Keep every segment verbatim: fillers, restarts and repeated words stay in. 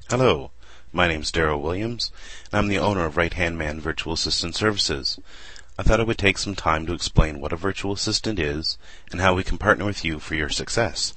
Hello, my name's Darryl Williams, and I'm the owner of Right Hand Man Virtual Assistant Services. I thought I would take some time to explain what a virtual assistant is and how we can partner with you for your success.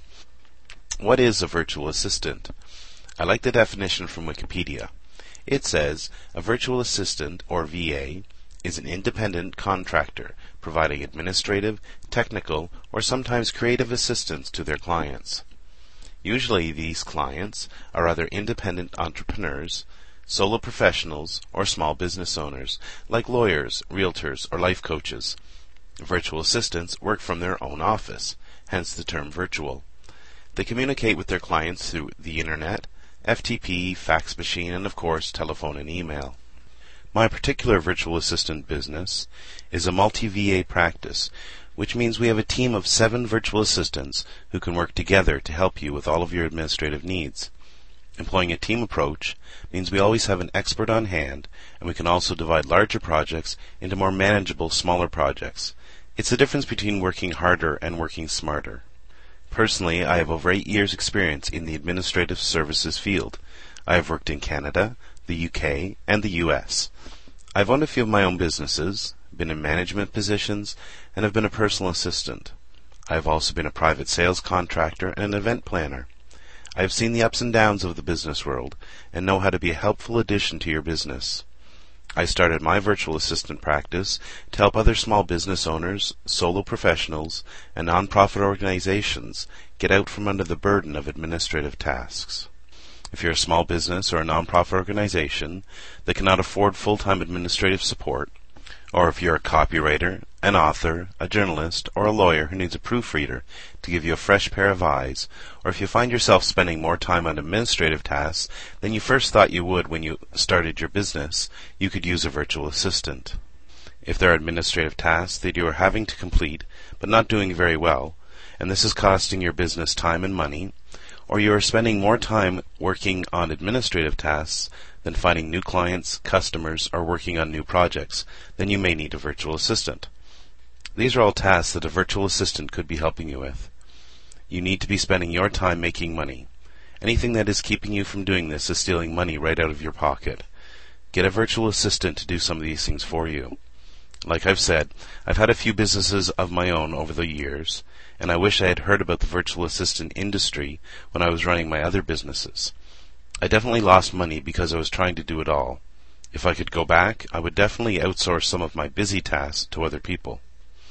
What is a virtual assistant? I like the definition from Wikipedia. It says, a virtual assistant, or V A, is an independent contractor providing administrative, technical, or sometimes creative assistance to their clients. Usually these clients are either independent entrepreneurs, solo professionals, or small business owners, like lawyers, realtors, or life coaches. Virtual assistants work from their own office, hence the term virtual. They communicate with their clients through the internet, F T P, fax machine, and of course telephone and email. My particular virtual assistant business is a multi-V A practice, which means we have a team of seven virtual assistants who can work together to help you with all of your administrative needs. Employing a team approach means we always have an expert on hand, and we can also divide larger projects into more manageable, smaller projects. It's the difference between working harder and working smarter. Personally, I have over eight years' experience in the administrative services field. I have worked in Canada, the U K, and the U S. I've owned a few of my own businesses, been in management positions, and have been a personal assistant. I have also been a private sales contractor and an event planner. I have seen the ups and downs of the business world and know how to be a helpful addition to your business. I started my virtual assistant practice to help other small business owners, solo professionals, and nonprofit organizations get out from under the burden of administrative tasks. If you're a small business or a nonprofit organization that cannot afford full-time administrative support, or if you're a copywriter, an author, a journalist, or a lawyer who needs a proofreader to give you a fresh pair of eyes, or if you find yourself spending more time on administrative tasks than you first thought you would when you started your business, you could use a virtual assistant. If there are administrative tasks that you are having to complete but not doing very well, and this is costing your business time and money, or you are spending more time working on administrative tasks than finding new clients, customers, or working on new projects, then you may need a virtual assistant. These are all tasks that a virtual assistant could be helping you with. You need to be spending your time making money. Anything that is keeping you from doing this is stealing money right out of your pocket. Get a virtual assistant to do some of these things for you. Like I've said, I've had a few businesses of my own over the years, and I wish I had heard about the virtual assistant industry when I was running my other businesses. I definitely lost money because I was trying to do it all. If I could go back, I would definitely outsource some of my busy tasks to other people.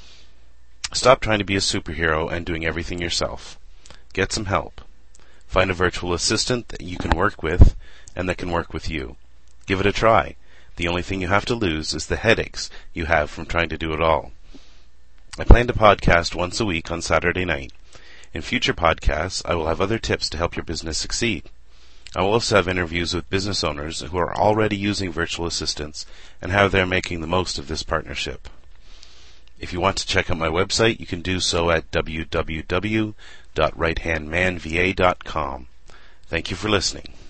Stop trying to be a superhero and doing everything yourself. Get some help. Find a virtual assistant that you can work with and that can work with you. Give it a try. The only thing you have to lose is the headaches you have from trying to do it all. I plan to podcast once a week on Saturday night. In future podcasts, I will have other tips to help your business succeed. I will also have interviews with business owners who are already using virtual assistants and how they're making the most of this partnership. If you want to check out my website, you can do so at w w w dot right hand man v a dot com. Thank you for listening.